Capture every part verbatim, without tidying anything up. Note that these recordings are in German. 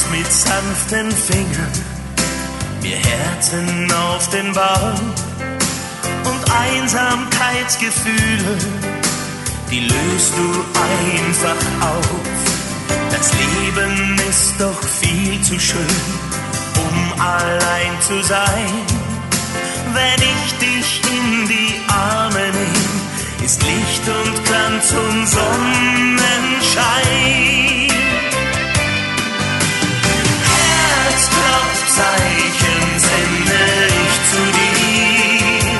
mit sanften Fingern mir Herzen auf den Baum und Einsamkeitsgefühle, die löst du einfach auf. Das Leben ist doch viel zu schön, um allein zu sein. Wenn ich dich in die Arme nehm, ist Licht und Glanz und Sonnenschein. Herzklopfzeichen sende ich zu dir.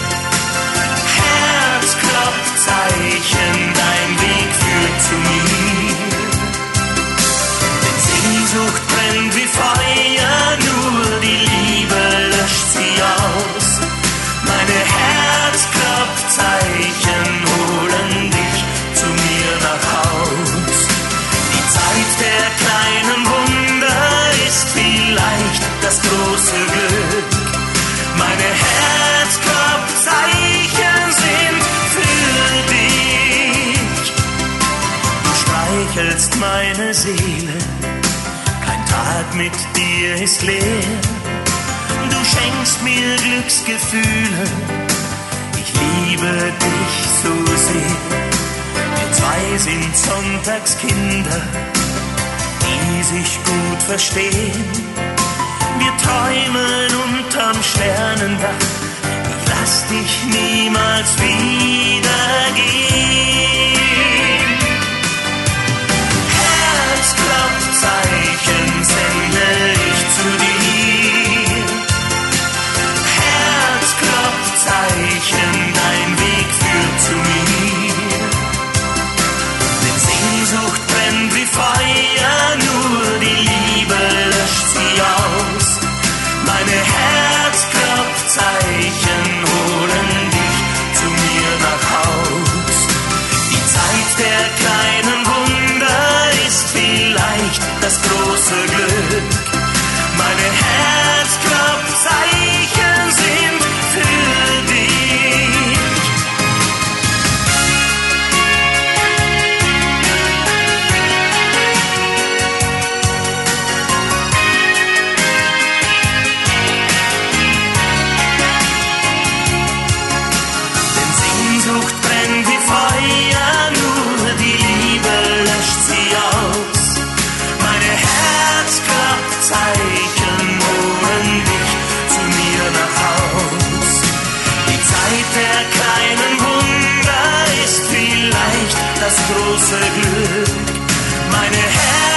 Herzklopfzeichen, dein Weg führt zu mir. Denn Sehnsucht brennt wie Feuer, nur die Liebe löscht sie aus. Meine Herzklopfzeichen holen dich zu mir nach Haus. Die Zeit der kleinen Wunder ist vielleicht das große Glück. Meine Herzklopfzeichen sind für dich. Du streichelst meine Seele, kein Tag mit dir ist leer. Du schenkst mir Glücksgefühle, ich liebe dich so sehr. Wir zwei sind Sonntagskinder, die sich gut verstehen. Wir träumen unterm Sternendach, ich lass dich niemals wieder gehen. Herzklopfzeichen sende ich zu dir. Herzklopfzeichen, dein Weg führt zu mir. Denn Sehnsucht brennt wie Feuer, nur die Liebe löscht sie aus. Meine Herzklopfzeichen holen dich zu mir nach Haus. Die Zeit der kleinen Wunder ist vielleicht das große Glück. Meine Herzklopfzeichen sind für dich. Denn Sehnsucht brennt wie Feuer, nur die Liebe löscht sie aus. Meine Herzklopfzeichen holen dich zu mir nach Haus. Die Zeit der kleinen Wunder ist vielleicht das große Glück. Meine Herz